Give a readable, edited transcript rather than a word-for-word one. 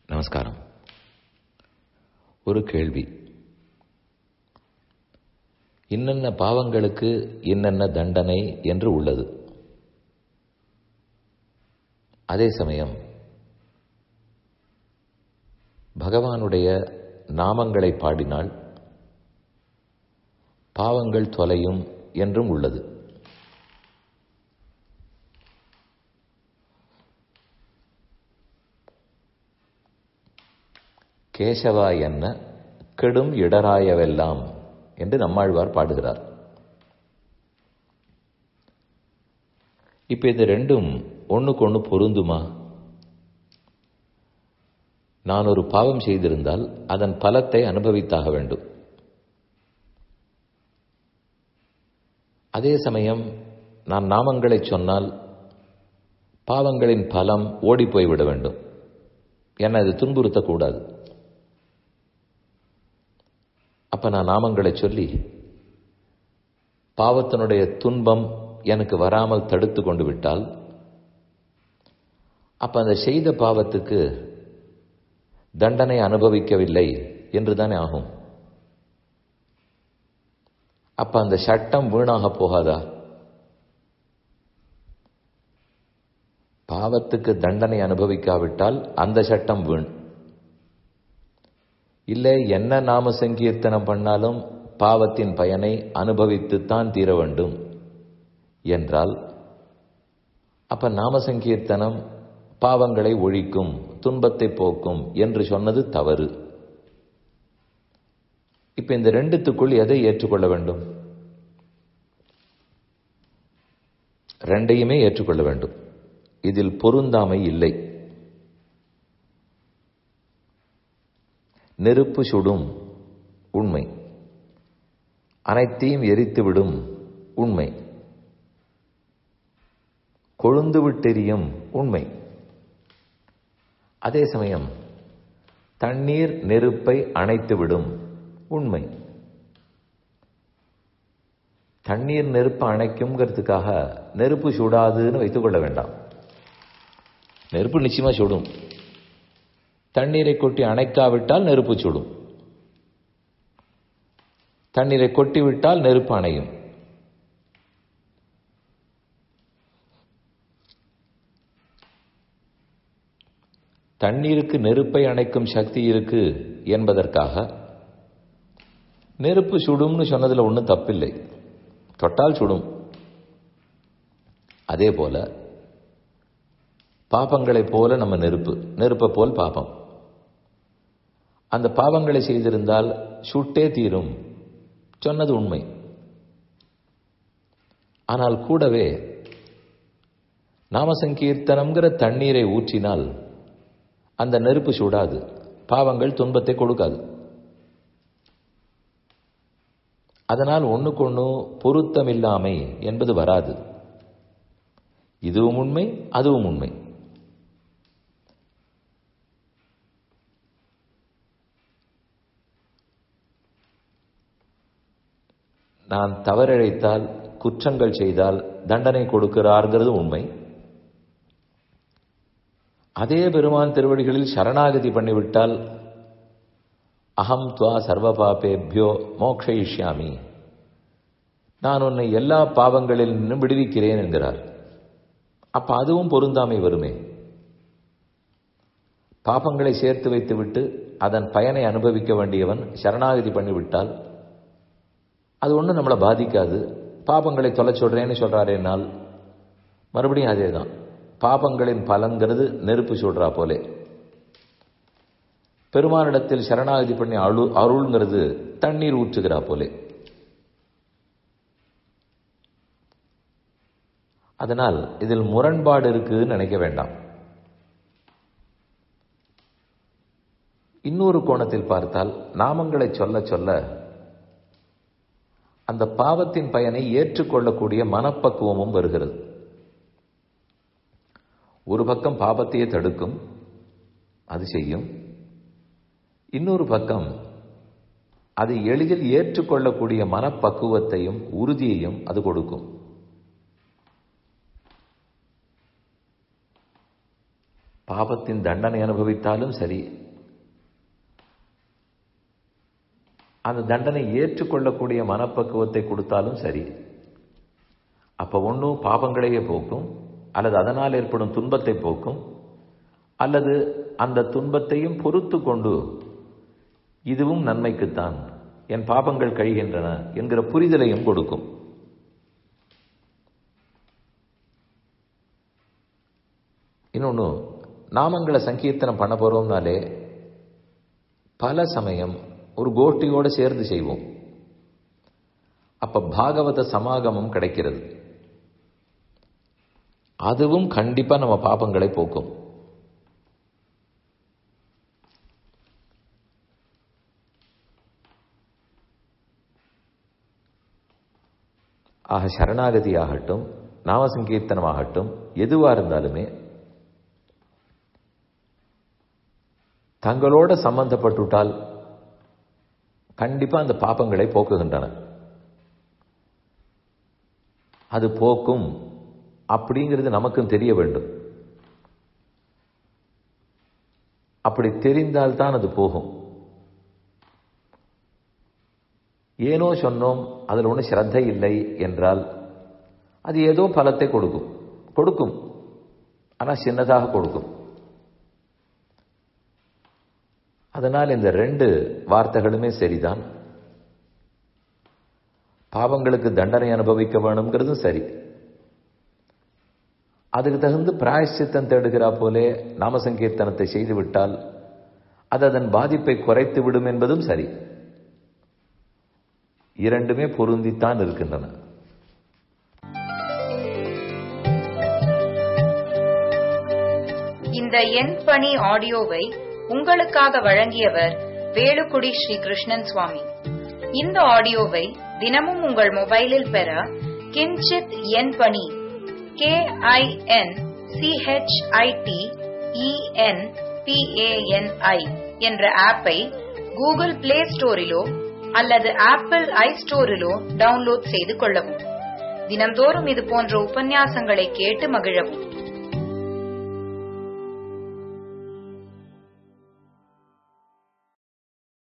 நமஸ்காரம். ஒரு கேள்வி. இன்னென்ன பாவங்களுக்கு இன்னென்ன தண்டனை என்று உள்ளது. அதே சமயம் பகவானுடைய நாமங்களை பாடினால் பாவங்கள் தொலையும் என்றும் உள்ளது. கேசவா என்ன கெடும் இடராயவெல்லாம் என்று நம்மாழ்வார் பாடுகிறார். இப்ப இது ரெண்டும் ஒண்ணுக்கு ஒண்ணு பொருந்துமா? நான் ஒரு பாவம் செய்திருந்தால் அதன் பலத்தை அனுபவித்தாக வேண்டும். அதே சமயம் நான் நாமங்களை சொன்னால் பாவங்களின் பலம் ஓடிப்போய்விட வேண்டும். என்னை அது துன்புறுத்தக்கூடாது. அப்ப நான் நாமங்களை சொல்லி பாவத்தினுடைய துன்பம் எனக்கு வராமல் தடுத்து கொண்டு விட்டால் அப்ப அந்த செய்த பாவத்துக்கு தண்டனை அனுபவிக்கவில்லை என்றுதானே ஆகும். அப்ப அந்த சட்டம் வீணாக போகாதா? பாவத்துக்கு தண்டனை அனுபவிக்காவிட்டால் அந்த சட்டம் வீண். இல்லை, என்ன நாம சங்கீர்த்தனம் பண்ணாலும் பாவத்தின் பயனை அனுபவித்துத்தான் தீர வேண்டும் என்றால் அப்ப நாம சங்கீர்த்தனம் பாவங்களை ஒழிக்கும், துன்பத்தை போக்கும் என்று சொன்னது தவறு. இப்ப இந்த ரெண்டுத்துக்குள் எதை ஏற்றுக்கொள்ள வேண்டும்? ரெண்டையுமே ஏற்றுக்கொள்ள வேண்டும். இதில் பொருந்தாமை இல்லை. நெருப்பு சுடும் உண்மை, அனைத்தையும் எரித்துவிடும் உண்மை, கொழுந்து விட்டெரியும் உண்மை. அதே சமயம் தண்ணீர் நெருப்பை அணைத்துவிடும் உண்மை. தண்ணீர் நெருப்பு அணைக்கும்ங்கிறதுக்காக நெருப்பு சுடாதுன்னு வைத்துக் கொள்ள வேண்டாம். நெருப்பு நிச்சயமா சுடும். தண்ணீரை கொட்டி அணைக்காவிட்டால் நெருப்பு சுடும். தண்ணீரை கொட்டிவிட்டால் நெருப்பு அணையும். தண்ணீருக்கு நெருப்பை அணைக்கும் சக்தி இருக்கு என்பதற்காக நெருப்பு சுடும்னு சொன்னதுல ஒன்றும் தப்பில்லை. தொட்டால் சுடும். அதே போல பாபங்களைப் போல நம்ம நெருப்பை போல் பாபம். அந்த பாவங்களை செய்திருந்தால் சுட்டே தீரும் சொன்னது உண்மை. ஆனால் கூடவே நாமசங்கீர்த்தனம்ங்கிற தண்ணீரை ஊற்றினால் அந்த நெருப்பு சுடாது, பாவங்கள் துன்பத்தை கொடுக்காது. அதனால் ஒண்ணுக்கொண்ணு பொருத்தமில்லாமை என்பது வராது. இதுவும் உண்மை, அதுவும் உண்மை. நான் தவறிழைத்தால், குற்றங்கள் செய்தால் தண்டனை கொடுக்கிறார்கிறது உண்மை. அதே பெருமான் திருவடிகளில் சரணாகதி பண்ணிவிட்டால் அகம் துவா சர்வ பாபேபியோ மோக்ஷயிஷ்யாமி, நான் உன்னை எல்லா பாவங்களில் நின்றும் விடுவிக்கிறேன் என்கிறார். அப்ப அதுவும் பொருந்தாமை வருமே. பாபங்களை சேர்த்து வைத்துவிட்டு அதன் பயனை அனுபவிக்க வேண்டியவன் சரணாகதி பண்ணிவிட்டால் அது ஒன்றும் நம்மளை பாதிக்காது. பாபங்களை தொலை சொல்றேன்னு சொல்றாரேனால் மறுபடியும் அதே தான். பாபங்களின் பலங்கிறது நெருப்பு சொல்றா போலே. பெருமானிடத்தில் சரணாகதி பண்ணி அருள்ங்கிறது தண்ணீர் ஊற்றுகிறா போலே. அதனால் இதில் முரண்பாடு இருக்குன்னு நினைக்க வேண்டாம். இன்னொரு கோணத்தில் பார்த்தால் நாமங்களை சொல்ல சொல்ல அந்த பாவத்தின் பயனை ஏற்றுக்கொள்ளக்கூடிய மனப்பக்குவமும் வருகிறது. ஒரு பக்கம் பாவத்தையே தடுக்கும், அது செய்யும். இன்னொரு பக்கம் அதை எளிதில் ஏற்றுக்கொள்ளக்கூடிய மனப்பக்குவத்தையும் உறுதியையும் அது கொடுக்கும். பாபத்தின் தண்டனை அனுபவித்தாலும் சரி, அந்த தண்டனை ஏற்றுக்கொள்ளக்கூடிய மனப்பக்குவத்தை கொடுத்தாலும் சரி, அப்ப ஒன்றும் பாபங்களையே போக்கும், அல்லது அதனால் ஏற்படும் துன்பத்தை போக்கும், அல்லது அந்த துன்பத்தையும் பொறுத்து கொண்டு இதுவும் நன்மைக்குத்தான், என் பாபங்கள் கழிகின்றன என்கிற புரிதலையும் கொடுக்கும். இன்னொன்று, நாமங்களை சங்கீர்த்தனம் பண்ண போறோம்னாலே பல சமயம் ஒரு கோஷ்டியோடு சேர்ந்து செய்வோம். அப்ப பாகவத சமாகமம் கிடைக்கிறது. அதுவும் கண்டிப்பா நம்ம பாபங்களை போக்கும். ஆக சரணாகதி ஆகட்டும், நாமசங்கீர்த்தனமாகட்டும், எதுவா இருந்தாலுமே தங்களோட சம்பந்தப்பட்டுவிட்டால் கண்டிப்பா அந்த பாபங்களை போக்குகின்றன. அது போக்கும் அப்படிங்கிறது நமக்கும் தெரிய வேண்டும். அப்படி தெரிந்தால்தான் அது போகும். ஏனோ சொன்னோம், அதில் ஒன்றும் ஸ்ரத்தை இல்லை என்றால் அது ஏதோ பலத்தை கொடுக்கும், ஆனால் சின்னதாக கொடுக்கும். அதனால் இந்த 2 வார்த்தைகளுமே சரிதான். பாவங்களுக்கு தண்டனை அனுபவிக்க வேணுங்கிறதும் சரி. அதுக்கு தகுந்து பிராயஷ்சித்தம் தேடுகிறா போலே நாமசங்கீர்த்தனத்தை செய்துவிட்டால் அது அதன் பாதிப்பை குறைத்து விடும் என்பதும் சரி. 2மே பொருந்தித்தான் இருக்கின்றன. இந்த என் பணி ஆடியோவை உங்களுக்காக வழங்கியவர் வேலுக்குடி ஸ்ரீ கிருஷ்ணன் சுவாமி. இந்த ஆடியோவை தினமும் உங்கள் மொபைலில் பெற கிஞ்சித் என் பணி KINCHITENPANI என்ற ஆப்பை கூகுள் பிளே ஸ்டோரிலோ அல்லது ஆப்பிள் ஐஸ்டோரிலோ டவுன்லோட் செய்து கொள்ளவும். தினம்தோறும் இது போன்ற உபன்யாசங்களை கேட்டு மகிழவும்.